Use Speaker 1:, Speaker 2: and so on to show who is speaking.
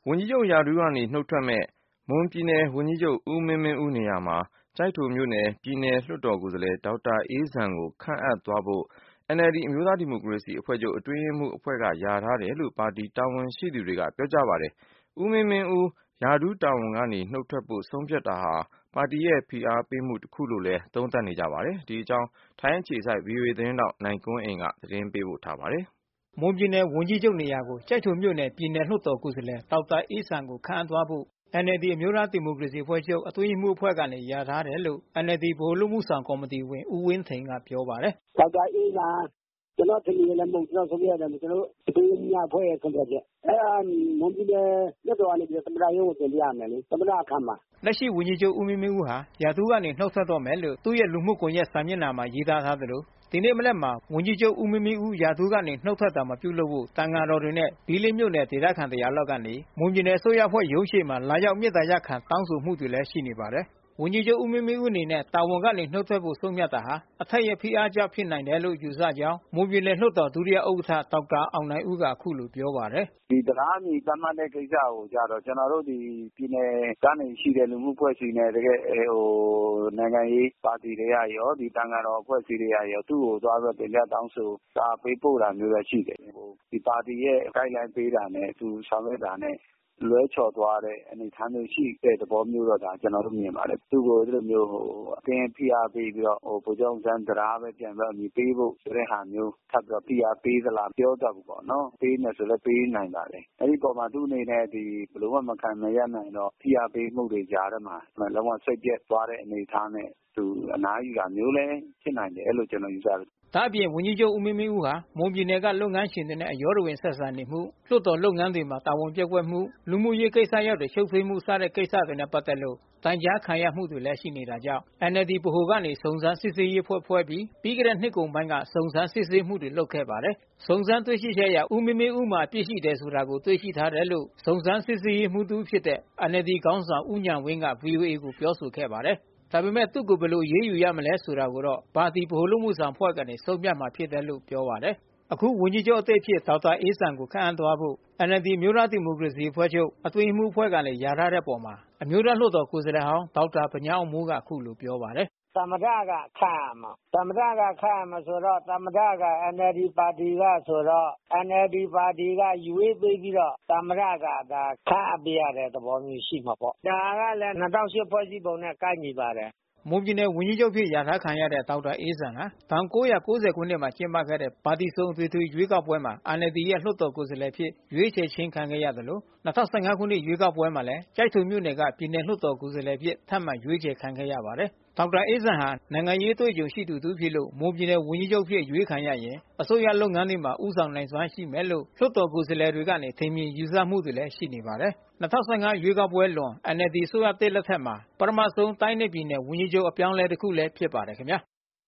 Speaker 1: ဝန်ကြီးချုပ်ရာထူးကနေနှုတ်ထွက်မဲ့မွန်ပြည်နယ်ဝန်ကြီးချုပ်ဦးမင်းမင်းဦးနေရာမှာကျိုက်ထိုမြို့နယ်ပြည်နယ်လွှတ်တော်ကိုယ်စားလှယ်ဒေါက်တာအေးဇံကိုခန့်အပ်သွားဖို့ NLD အမျိုးသားဒီမိုကရေစီအဖွဲ့ချုပ်အတွင်းရေးမှူးအဖွဲ့ကလျာထားတယ်လို့ပါတီတာဝန်ရှိသူတွေကပြောကြားပါတယ်။ ဦးမင်းမင်းဦးရာထူးတာဝန်ကနေနှုတ်ထွက်ဖို့ဆုံးဖြတ်တာဟာပါတီရဲ့ဖိအားပေးမှုတစ်ခုလို့လည်းသုံးသပ်နေကြပါတယ်။ ဒီအကြောင်းထိုင်းအခြေစိုက် VOA သတင်းထောက်နိုင်ကွန်းအိန်ကသတင်းပေးပို့ထားပါတယ်
Speaker 2: ။မွန်ပြည်နယ်ဝန်ကြီးချုပ်နေရာကိုကျိုက်ထိုမြို့နယ်ပြည်နယ်လွှတ်တော်ကိုယ်စားလှယ်ဒေါက်တာအေးဇံကိုခန့်အပ်သွားဖို့ NLD အမျိုးသားဒီမိုကရေစီအဖွဲ့ချုပ်အတွင်းရေးမှူးအဖွဲ့ကနေလျာထားတယ်လို့ NLD ဗဟိုအလုပ်မှုဆောင်ကော်မတီဝင်ဦးဝင်းထိန်ကပြောပါတယ်
Speaker 3: ။ဒေါက်တာအေးဇံကျွန်တော်ထင်တယ်လည်းမဟုတ်ကျွန်တော်ဆုံးဖြတ်တယ်ကျွန်တော်အတွင်းရေးမှူးအဖွဲ့ရဲ့ဆုံးဖြတ်ချက်အဲဒါမွန်ပြည်နယ်လွှတ်တော်ကနေသမ္မတရုံးကိုတင်ပြရမယ်လေသမ္မတအခမ်းမှာ
Speaker 2: လက်ရှိဝန်ကြီးချုပ်ဦးမင်းမင်းဦးဟာရာထူးကနေနှုတ်ထွက်တော့မယ်လို့သူ့ရဲ့လူမှုကွန်ရက်စာမျက်နှာမှာရေးသားထားသလိုဒီနေ့မနက်မှာဝန်ကြီးချုပ်ဦးမင်းမင်းဦးရာထူးကနေနှုတ်ထွက်တာမပြုလုပ်ဖို့တန်ဃာတော်တွေနဲ့ဘီလေးမြို့နယ်ဒေသခံ100လောက်ကနေမွန်ပြည်နယ်အစိုးရအဖွဲ့ရုံးရှေ့မှာလာရောက်မြစ်တာရက်ခံတောင်းဆိုမှုတွေလည်းရှိနေပါတယ်။ဝန်ကြီးချုပ်ဦးမင်းမင်းဦးအနေနဲ့တာဝန်ကနေနှုတ်ထွက်ဖို့ဆုံးဖြတ်တာဟာအထက်ရဲ့ဖိအားကြောင့်ဖြစ်နိုင်တယ်လို့ယူဆကြောင်းမွန်ပြည်နယ်လွှတ်တော်ဒုတိယဥက္ကဋ္ဌဒေါက်တာအောင်နိုင်ဦးကအခုလိုပြောပါတယ်
Speaker 4: ။ဒီတရားမြေသတ်မှတ်တဲ့ကိစ္စကိုကြတော့ကျွန်တော်တို့ဒီပြည်နယ်ကနေရှိတဲ့လူမှုအဖွဲ့အစည်းနဲ့တကယ်နိုင်ငံရေးပါတီတွေကရောဒီတန်ဃာတော်အဖွဲ့အစည်းတွေကရောသူ့ကိုသွားပြီးတင်ပြတောင်းဆိုတာပေးပို့တာမျိုးလည်းရှိတယ်။ဒီပါတီရဲ့ guideline ပေးတာနဲ့သူဆောင်ရွက်တာနဲ့လွဲချော်သွားတဲ့အနေအထားမျိုးရှိတဲ့သဘောမျိုးတော့ဒါကျွန်တော်တို့မြင်ပါတယ်သူ့ကိုဒီလိုမျိုးအတင်းဖိအားပေးပြီးတော့ဗိုလ်ချုပ်စံတရားပဲပြန်ပြီးအမြင်ပေးဖို့ဆိုတဲ့ဟာမျိုးထပ်ပြီးဖိအားပေးသလားပြောတတ်ဘူးပေါ့နော်ပေးမယ်ဆိုလည်းပေးနိုင်ပါတယ်အဲဒီပေါ်မှာသူ့အနေနဲ့ဒီဘယ်လိုမှမခံမရနိုင်တော့ဖိအားပေးမှုတွေကြားထဲမှာလုံးဝစိတ်ပြတ်သွားတဲ့အနေအထားနဲ့သူအနားယူတာမျိုးလည်းဖြစ်နိုင်တယ်လို့ကျွန်တော်ယူဆတယ်
Speaker 2: ဒါအပြင်ဝန်ကြီးချုပ်ဦးမင်းမင်းဦးဟာမွန်ပြည်နယ်ကလုပ်ငန်းရှင်တွေနဲ့အရောတဝင်ဆက်ဆံနေမှုလွှတ်တော်လုပ်ငန်းတွေမှာတာဝန်ပျက်ကွက်မှုလူမှုရေးကိစ္စရပ်တွေရှုပ်ထွေးမှုစတဲ့ကိစ္စတွေနဲ့ပတ်သက်လို့တိုင်ကြားခံရမှုတွေလည်းရှိနေတာကြောင့် NLD ဗဟိုကနေစုံစမ်းစစ်ဆေးရေးဖွဲ့ဖွဲ့ပြီးခဲ့တဲ့နှစ်ကုန်ပိုင်းကစုံစမ်းစစ်ဆေးမှုတွေလုပ်ခဲ့ပါတယ်။စုံစမ်းတွေ့ရှိချက်အရဦးမင်းမင်းဦးမှာပြည့်ရှိတယ်ဆိုတာကိုတွေ့ရှိထားတယ်လို့စုံစမ်းစစ်ဆေးရေးမှူးသူဖြစ်တဲ့ NLD ခေါင်းဆောင်ဦးညံဝင်းက VOA ကိုပြောဆိုခဲ့ပါတယ်။ဒါပေမဲ့သူ့ကိုဘယ်လိုရေးယူရမလဲဆိုတာကိုတော့ပါတီဗဟိုလူမှုဆောင်ဖွဲ့ကနေဆုံးဖြတ်မှာဖြစ်တယ်လို့ပြောပါတယ်။အခုဝန်ကြီးချုပ်အသစ်ဖြစ်ဒေါက်တာအေးဇံကိုခန့်အပ်သွားဖို့ NLD မျိုးသားဒီမိုကရေစီအဖွဲ့ချုပ်အတွင်းရေးမှူးအဖွဲ့ကနေလျာထားတဲ့ပေါ်မှာအမျိုးသားလွှတ်တော်ကိုယ်စားလှယ်ဟောင်းဒေါက်တာဗညားအောင်မိုးကအခုလိုပြောပါတယ်
Speaker 3: ။သမ္မတကခန့်ရမှာသမ္မတကခန့်ရမှာဆိုတော့သမ္မတက NLD ပါတီကဆိုတော့ NLD ပါတီကယူရေးပေးပြီးတော့သမ္မတကဒါခန့်အပ်ပြရတဲ့သဘောမျိုးရှိမှာပေါ့ဒါကလည်း2008ဖွဲ့စည်းပုံနဲ့ကိုက်ညီပါတယ်
Speaker 2: မွန်ပြည်နယ်ဝန်ကြီးချုပ်ဖြစ်လျာထားခံရတဲ့ဒေါက်တာအေးဇံဟာ1990ခုနှစ်မှာကျင်းပခဲ့တဲ့ပါတီစုံအထွေထွေရွေးကောက်ပွဲမှာ NLD ရဲ့လွှတ်တော်ကိုယ်စားလှယ်ဖြစ်ရွေးချယ်ခြင်းခံခဲ့ရသလို2015ခုနှစ်ရွေးကောက်ပွဲမှာလည်းကျိုက်ထိုမြို့နယ်ကပြည်နယ်လွှတ်တော်ကိုယ်စားလှယ်ဖြစ်ထပ်မံရွေးချယ်ခံခဲ့ရပါတယ်။ဒေါက်တာအေးဇံဟာနိုင်ငံရေးတွေ့ကြုံရှိသူတူဖြစ်လို့မွန်ပြည်နယ်ဝန်ကြီးချုပ်ဖြစ်ရွေးခံရရင်အစိုးရလုပ်ငန်းတွေမှာဦးဆောင်နိုင်စွမ်းရှိမယ်လို့လွှတ်တော်ကိုယ်စားလှယ်တွေကနေထင်မြင်ယူဆမှုတွေလည်းရှိနေပါတယ်။2015ရွေးကောက်ပွဲလွန် NLD အစိုးရသစ်လက်ထက်မှာပထမဆုံးတိုင်းနဲ့ပြည်နယ်ဝန်ကြီးချုပ်အပြောင်းအလဲတစ်ခုလည်းဖြစ်ပါတယ်ခင်ဗျာ